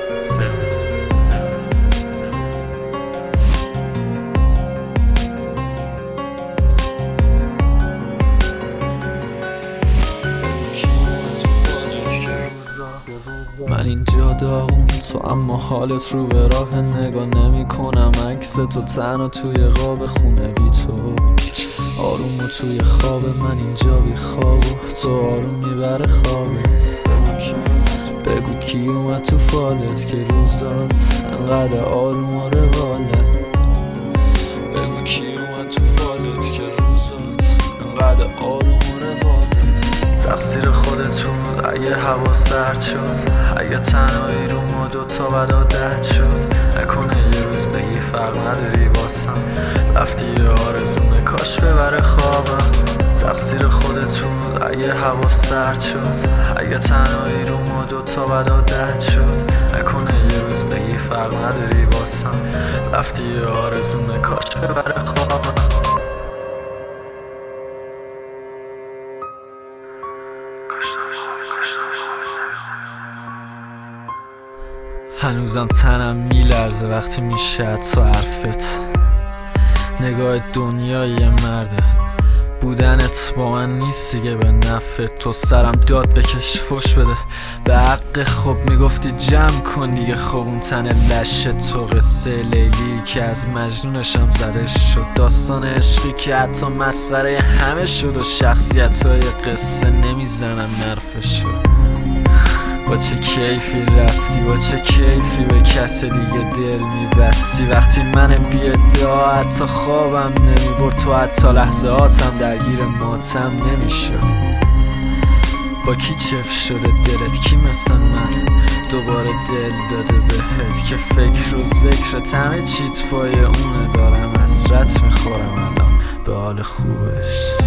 من اینجا داغون تو، اما حالت رو به راه نگاه نمی کنم. عکس تو تنها توی قاب خونه بی تو، آروم و توی خواب من اینجا بی خواب و تو آروم میبره خوابت. بگو کی اومد تو فالت که روزات انقدر آروم و رواله. بگو کی اومد تو فالت که روزات انقدر آروم و رواله. تقصیر خودت بود اگه هوا سرد شد، اگه تنهایی رو ما دوتا بعد عادت شد. نکنه یه روز بگی فرق نداری واسم، رفتی یه آرزومه کاش ببره خوابم. تقصیر خودت بود اگه هوا سرد شد، اگه تنهایی رو ما دوتا بعد عادت شد. نکنه یه روز بگی فرق نداری واسم، رفتی یه آرزومه کاش ببره خوابم. هنوزم تنم میلرزه وقتی میشه تو حرفت. نگاه دنیای یه مرده، بودنت با من نیست دیگه به نفعت. تو سرم داد بکش فوش بده به حق، خب میگفتی جمع کن دیگه. خب اون تن لشه تو قصه لیلی که از مجنونشم زده شد. داستان عشقی که حتی مسخره همه شد و شخصیت های قصه نمیزنن نرفشو. با چه کیفی رفتی، با چه کیفی به کس دیگه دل میبستی. وقتی من بی ادعا حتی خوابم نمیبرد، تو حتی لحظاتم درگیر ماتم نمیشد. با کی چف شده دلت، کی مثل من دوباره دل داده بهت که فکر و ذکرت همه چیت پای اونه. دارم حسرت میخورم الان به حال خوبش.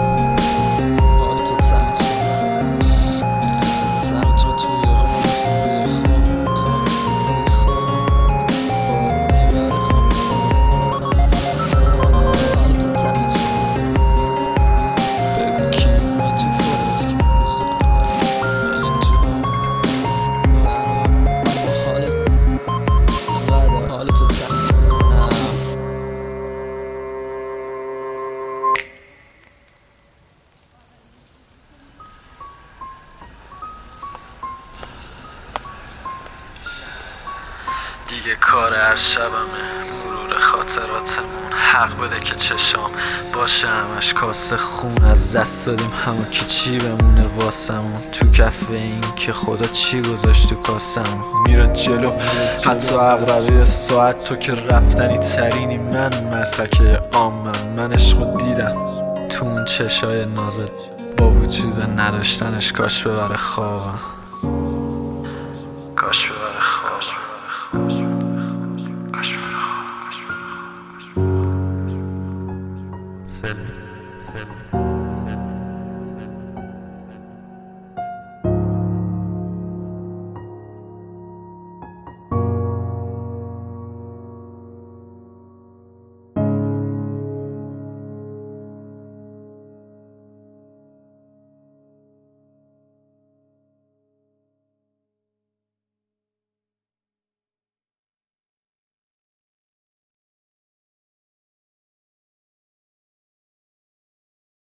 دیگه کار هر شبمه مرور خاطراتمون. حق بده که چشام باشه همش کاسه خون. از دست دادیم همون که چی بمونه واسمون. تو کف این که خدا چی گذاشت تو کاسمون. میره جلو حتی عقربه ساعت، تو که رفتنی ترینی. من مسلکه عامم، من عشقو دیدم تو اون چشای نازت. با وجود نداشتنش کاش ببره خوابم، کاش ببره خوابم.